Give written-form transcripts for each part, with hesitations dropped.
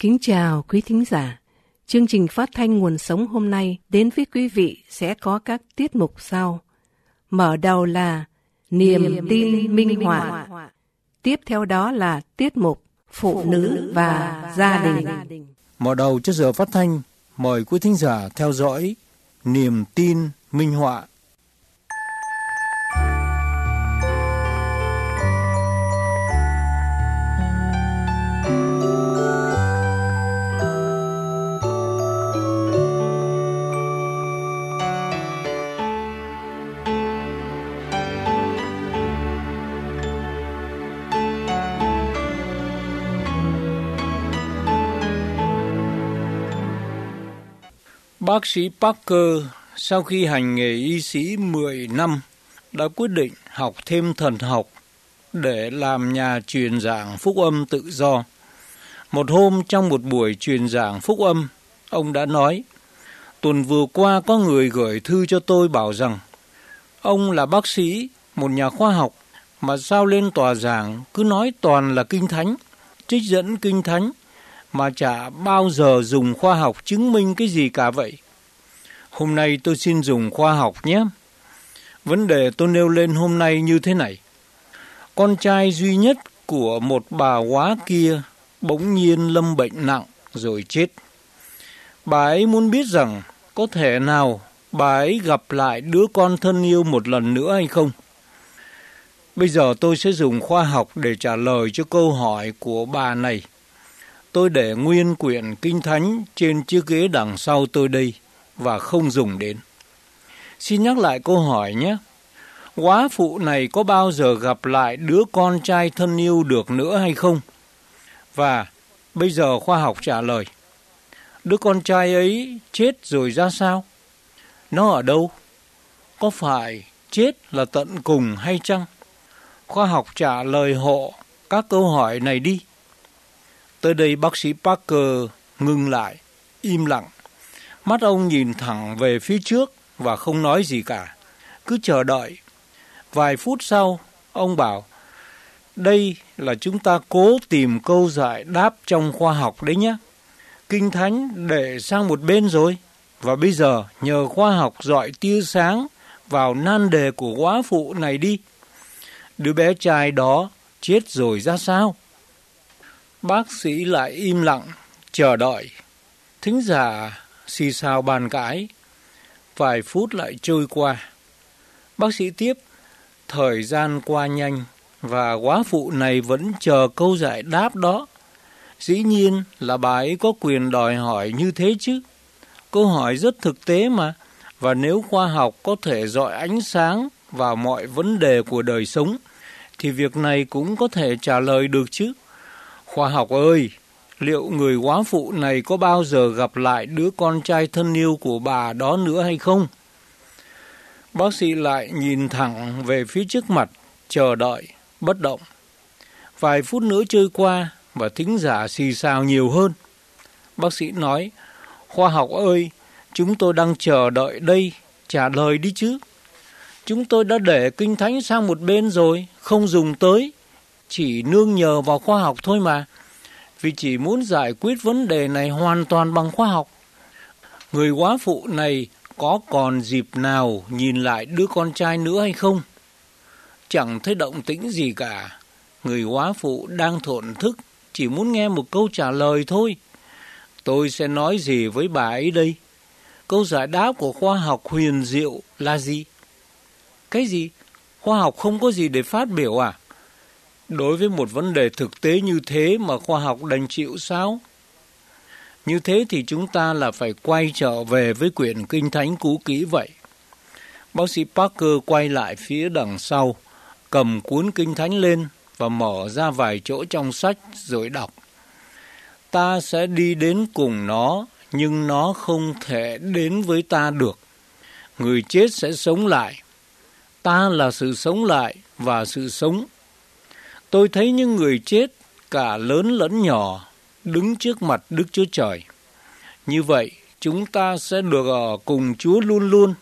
Kính chào quý thính giả. Chương trình phát thanh Nguồn Sống hôm nay đến với quý vị sẽ có các tiết mục sau. Mở đầu là Niềm tin minh họa. Tiếp theo đó là tiết mục Phụ nữ và gia đình. Mở đầu cho giờ phát thanh, mời quý thính giả theo dõi Niềm tin minh họa. Bác sĩ Parker sau khi hành nghề y sĩ 10 năm đã quyết định học thêm thần học để làm nhà truyền giảng phúc âm tự do. Một hôm trong một buổi truyền giảng phúc âm, ông đã nói: tuần vừa qua có người gửi thư cho tôi bảo rằng ông là bác sĩ, một nhà khoa học, mà sao lên tòa giảng cứ nói toàn là kinh thánh, trích dẫn kinh thánh, mà chả bao giờ dùng khoa học chứng minh cái gì cả vậy. Hôm nay tôi xin dùng khoa học nhé. Vấn đề tôi nêu lên hôm nay như thế này. Con trai duy nhất của một bà góa kia bỗng nhiên lâm bệnh nặng rồi chết. Bà ấy muốn biết rằng có thể nào bà ấy gặp lại đứa con thân yêu một lần nữa hay không. Bây giờ tôi sẽ dùng khoa học để trả lời cho câu hỏi của bà này. Tôi để nguyên quyển Kinh Thánh trên chiếc ghế đằng sau tôi đây và không dùng đến. Xin nhắc lại câu hỏi nhé. Góa phụ này có bao giờ gặp lại đứa con trai thân yêu được nữa hay không? Và bây giờ khoa học trả lời. Đứa con trai ấy chết rồi ra sao? Nó ở đâu? Có phải chết là tận cùng hay chăng? Khoa học trả lời hộ các câu hỏi này đi. Tới đây bác sĩ Parker ngừng lại, im lặng. Mắt ông nhìn thẳng về phía trước và không nói gì cả, cứ chờ đợi. Vài phút sau, ông bảo, đây là chúng ta cố tìm câu giải đáp trong khoa học đấy nhé. Kinh Thánh để sang một bên rồi, và bây giờ nhờ khoa học rọi tia sáng vào nan đề của góa phụ này đi. Đứa bé trai đó chết rồi ra sao? Bác sĩ lại im lặng, chờ đợi. Thính giả xì xào bàn cãi. Vài phút lại trôi qua. Bác sĩ tiếp, thời gian qua nhanh và góa phụ này vẫn chờ câu giải đáp đó. Dĩ nhiên là bà ấy có quyền đòi hỏi như thế chứ. Câu hỏi rất thực tế mà. Và nếu khoa học có thể rọi ánh sáng vào mọi vấn đề của đời sống, thì việc này cũng có thể trả lời được chứ. Khoa học ơi, liệu người góa phụ này có bao giờ gặp lại đứa con trai thân yêu của bà đó nữa hay không? Bác sĩ lại nhìn thẳng về phía trước mặt, chờ đợi, bất động. Vài phút nữa trôi qua và thính giả xì xào nhiều hơn. Bác sĩ nói, khoa học ơi, chúng tôi đang chờ đợi đây, trả lời đi chứ. Chúng tôi đã để Kinh Thánh sang một bên rồi, không dùng tới, chỉ nương nhờ vào khoa học thôi mà. Vì chỉ muốn giải quyết vấn đề này hoàn toàn bằng khoa học. Người góa phụ này có còn dịp nào nhìn lại đứa con trai nữa hay không? Chẳng thấy động tĩnh gì cả. Người góa phụ đang thổn thức, chỉ muốn nghe một câu trả lời thôi. Tôi sẽ nói gì với bà ấy đây? Câu giải đáp của khoa học huyền diệu là gì? Cái gì? Khoa học không có gì để phát biểu à? Đối với một vấn đề thực tế như thế mà khoa học đành chịu sao? Như thế thì chúng ta là phải quay trở về với quyển Kinh Thánh cũ kỹ vậy. Bác sĩ Parker quay lại phía đằng sau, cầm cuốn Kinh Thánh lên và mở ra vài chỗ trong sách rồi đọc. Ta sẽ đi đến cùng nó, nhưng nó không thể đến với ta được. Người chết sẽ sống lại. Ta là sự sống lại và sự sống. Tôi thấy những người chết, cả lớn lẫn nhỏ, đứng trước mặt Đức Chúa Trời. Như vậy, chúng ta sẽ được ở cùng Chúa luôn luôn.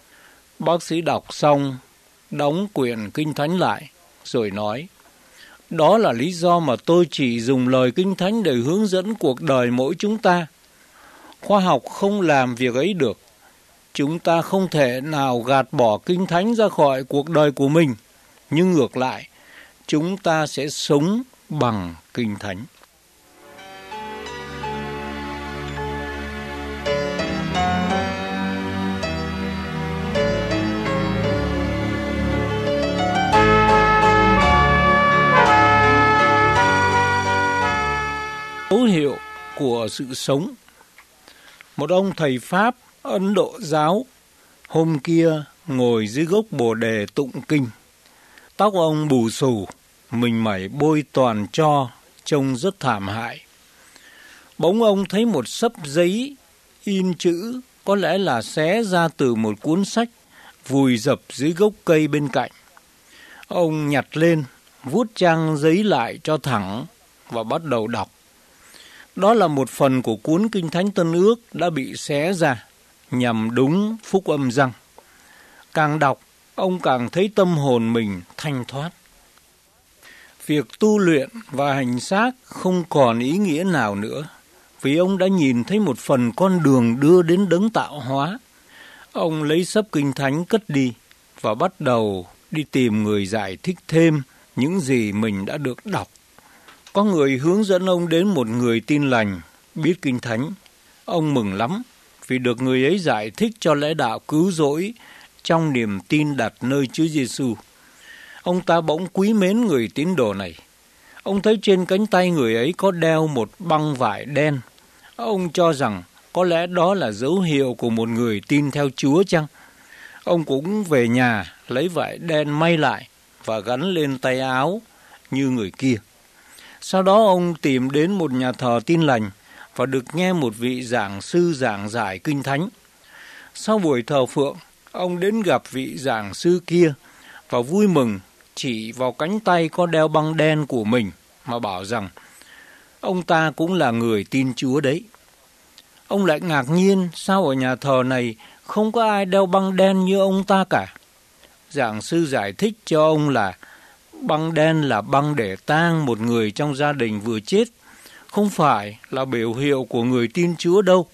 Bác sĩ đọc xong, đóng quyển Kinh Thánh lại, rồi nói, Đó là lý do mà tôi chỉ dùng lời Kinh Thánh để hướng dẫn cuộc đời mỗi chúng ta. Khoa học không làm việc ấy được. Chúng ta không thể nào gạt bỏ Kinh Thánh ra khỏi cuộc đời của mình, nhưng ngược lại, chúng ta sẽ sống bằng Kinh Thánh. Dấu hiệu của sự sống. Một ông thầy Pháp Ấn Độ giáo hôm kia ngồi dưới gốc bồ đề tụng kinh. Tóc ông bù xù, mình mẩy bôi toàn tro, trông rất thảm hại. Bỗng ông thấy một xấp giấy in chữ, có lẽ là xé ra từ một cuốn sách, vùi dập dưới gốc cây bên cạnh. Ông nhặt lên, vuốt trang giấy lại cho thẳng và bắt đầu đọc. Đó là một phần của cuốn Kinh Thánh Tân Ước đã bị xé ra, nhằm đúng phúc âm rằng. Càng đọc, ông càng thấy tâm hồn mình thanh thoát. Việc tu luyện và hành xác không còn ý nghĩa nào nữa, vì ông đã nhìn thấy một phần con đường đưa đến đấng tạo hóa. Ông lấy xấp Kinh Thánh cất đi và bắt đầu đi tìm người giải thích thêm những gì mình đã được đọc. Có người hướng dẫn ông đến một người tin lành, biết Kinh Thánh. Ông mừng lắm vì được người ấy giải thích cho lẽ đạo cứu rỗi trong niềm tin đặt nơi Chúa Giêsu. Ông ta bỗng quý mến người tín đồ này. Ông thấy trên cánh tay người ấy có đeo một băng vải đen. Ông cho rằng có lẽ đó là dấu hiệu của một người tin theo Chúa chăng? Ông cũng về nhà lấy vải đen may lại và gắn lên tay áo như người kia. Sau đó ông tìm đến một nhà thờ tin lành và được nghe một vị giảng sư giảng giải Kinh Thánh. Sau buổi thờ phượng, ông đến gặp vị giảng sư kia và vui mừng chỉ vào cánh tay có đeo băng đen của mình mà bảo rằng ông ta cũng là người tin Chúa đấy. Ông lại ngạc nhiên sao ở nhà thờ này không có ai đeo băng đen như ông ta cả. Giảng sư giải thích cho ông là băng đen là băng để tang một người trong gia đình vừa chết, không phải là biểu hiệu của người tin Chúa đâu.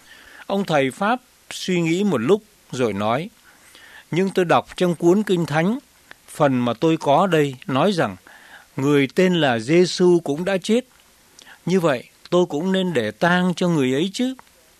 Ông thầy Pháp suy nghĩ một lúc rồi nói, nhưng tôi đọc trong cuốn Kinh Thánh, phần mà tôi có đây nói rằng người tên là Giêsu cũng đã chết. Như vậy tôi cũng nên để tang cho người ấy chứ.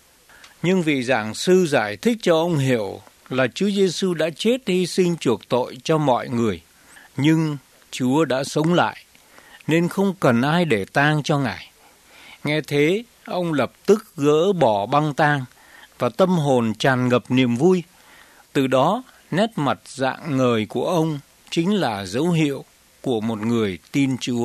Nhưng vị giảng sư giải thích cho ông hiểu là Chúa Giêsu đã chết hy sinh chuộc tội cho mọi người. Nhưng Chúa đã sống lại, nên không cần ai để tang cho Ngài. Nghe thế, ông lập tức gỡ bỏ băng tang và tâm hồn tràn ngập niềm vui. Từ đó, nét mặt rạng ngời của ông chính là dấu hiệu của một người tin Chúa.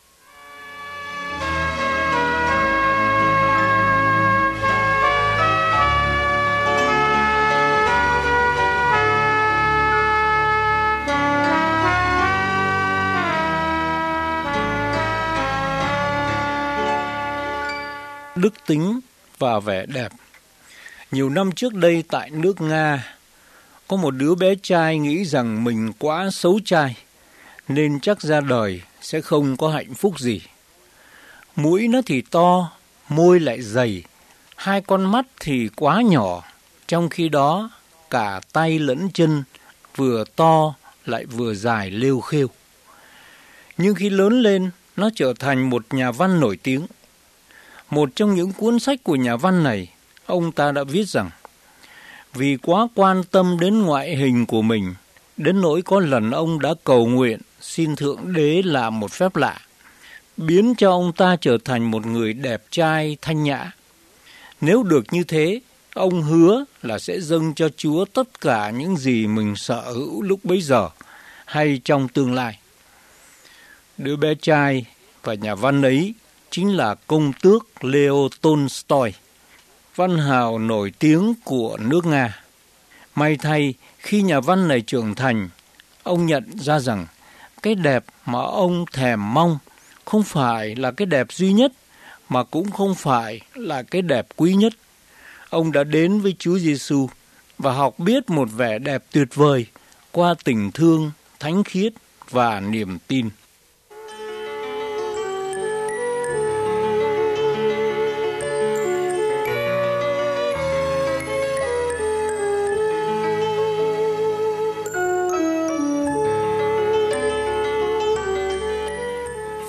Đức tính và vẻ đẹp. Nhiều năm trước đây tại nước Nga, có một đứa bé trai nghĩ rằng mình quá xấu trai, nên chắc ra đời sẽ không có hạnh phúc gì. Mũi nó thì to, môi lại dày, hai con mắt thì quá nhỏ, trong khi đó cả tay lẫn chân vừa to lại vừa dài lêu khêu. Nhưng khi lớn lên, nó trở thành một nhà văn nổi tiếng. Một trong những cuốn sách của nhà văn này, ông ta đã viết rằng, vì quá quan tâm đến ngoại hình của mình, đến nỗi có lần ông đã cầu nguyện xin Thượng Đế làm một phép lạ, biến cho ông ta trở thành một người đẹp trai thanh nhã. Nếu được như thế, ông hứa là sẽ dâng cho Chúa tất cả những gì mình sở hữu lúc bấy giờ hay trong tương lai. Đứa bé trai và nhà văn ấy chính là công tước Leo Tolstoy, văn hào nổi tiếng của nước Nga. May thay, khi nhà văn này trưởng thành, ông nhận ra rằng cái đẹp mà ông thèm mong không phải là cái đẹp duy nhất, mà cũng không phải là cái đẹp quý nhất. Ông đã đến với Chúa Giêsu và học biết một vẻ đẹp tuyệt vời qua tình thương, thánh khiết và niềm tin.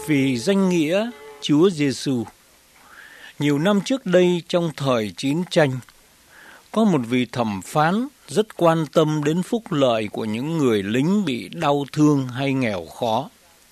vì danh nghĩa Chúa Giêsu. Nhiều năm trước đây, trong thời chiến tranh, có một vị thẩm phán rất quan tâm đến phúc lợi của những người lính bị đau thương hay nghèo khó.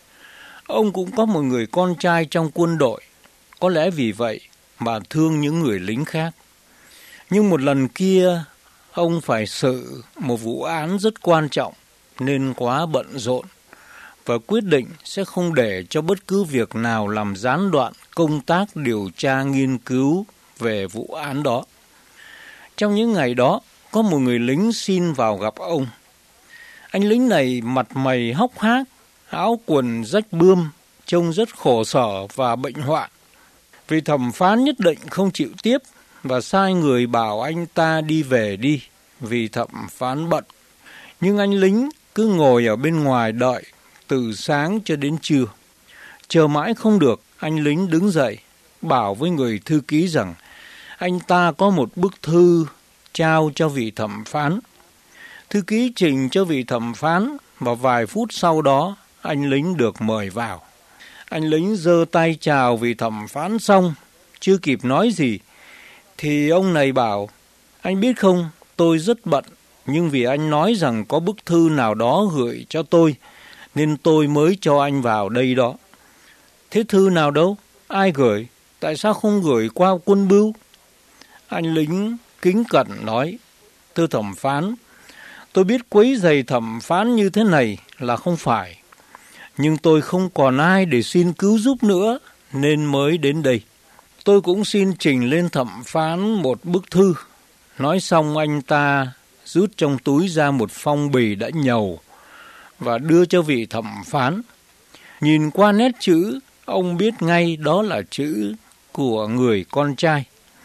Ông cũng có một người con trai trong quân đội, có lẽ vì vậy mà thương những người lính khác. Nhưng một lần kia, ông phải xử một vụ án rất quan trọng nên quá bận rộn và quyết định sẽ không để cho bất cứ việc nào làm gián đoạn công tác điều tra nghiên cứu về vụ án đó. Trong những ngày đó, có một người lính xin vào gặp ông. Anh lính này mặt mày hốc hác, áo quần rách bươm, trông rất khổ sở và bệnh hoạn. Vị thẩm phán nhất định không chịu tiếp và sai người bảo anh ta đi về đi, vì thẩm phán bận. Nhưng anh lính cứ ngồi ở bên ngoài đợi từ sáng cho đến trưa. Chờ mãi không được, anh lính đứng dậy, bảo với người thư ký rằng anh ta có một bức thư trao cho vị thẩm phán. Thư ký trình cho vị thẩm phán và vài phút sau đó anh lính được mời vào. Anh lính giơ tay chào vị thẩm phán xong, chưa kịp nói gì thì ông này bảo: anh biết không, tôi rất bận, nhưng vì anh nói rằng có bức thư nào đó gửi cho tôi nên tôi mới cho anh vào đây đó. Thế thư nào đâu? Ai gửi? Tại sao không gửi qua quân bưu? Anh lính kính cẩn nói: thưa thẩm phán, tôi biết quấy rầy thẩm phán như thế này là không phải, nhưng tôi không còn ai để xin cứu giúp nữa nên mới đến đây. Tôi cũng xin trình lên thẩm phán một bức thư. Nói xong anh ta rút trong túi ra một phong bì đã nhầu và đưa cho vị thẩm phán. Nhìn qua nét chữ, ông biết ngay đó là chữ của người con trai.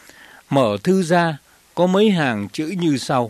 Mở thư ra, có mấy hàng chữ như sau: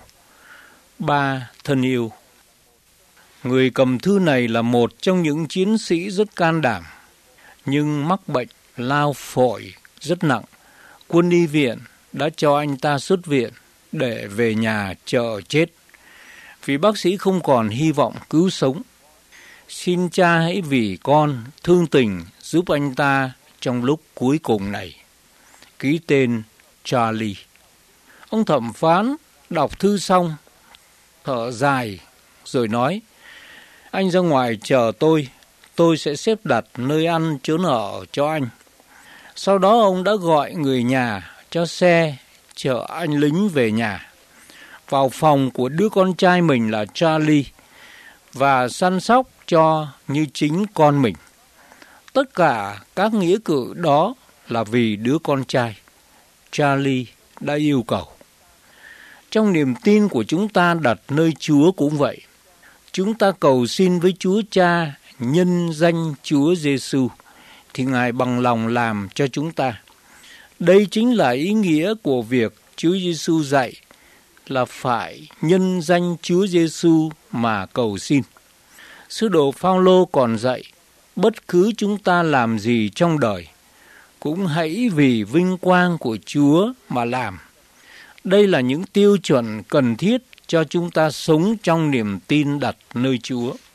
Ba thân yêu. Người cầm thư này là một trong những chiến sĩ rất can đảm, nhưng mắc bệnh lao phổi rất nặng. Quân y viện đã cho anh ta xuất viện để về nhà chờ chết, vì bác sĩ không còn hy vọng cứu sống. Xin cha hãy vì con thương tình giúp anh ta trong lúc cuối cùng này. Ký tên Charlie. Ông thẩm phán đọc thư xong, thở dài rồi nói: anh ra ngoài chờ tôi sẽ xếp đặt nơi ăn chốn ở cho anh. Sau đó ông đã gọi người nhà cho xe chở anh lính về nhà, vào phòng của đứa con trai mình là Charlie và săn sóc cho như chính con mình. Tất cả các nghĩa cử đó là vì đứa con trai Charlie đã yêu cầu. Trong niềm tin của chúng ta đặt nơi Chúa cũng vậy. Chúng ta cầu xin với Chúa Cha nhân danh Chúa Giêsu thì Ngài bằng lòng làm cho chúng ta. Đây chính là ý nghĩa của việc Chúa Giêsu dạy là phải nhân danh Chúa Giêsu mà cầu xin. Sứ đồ Phao-lô còn dạy, bất cứ chúng ta làm gì trong đời, cũng hãy vì vinh quang của Chúa mà làm. Đây là những tiêu chuẩn cần thiết cho chúng ta sống trong niềm tin đặt nơi Chúa.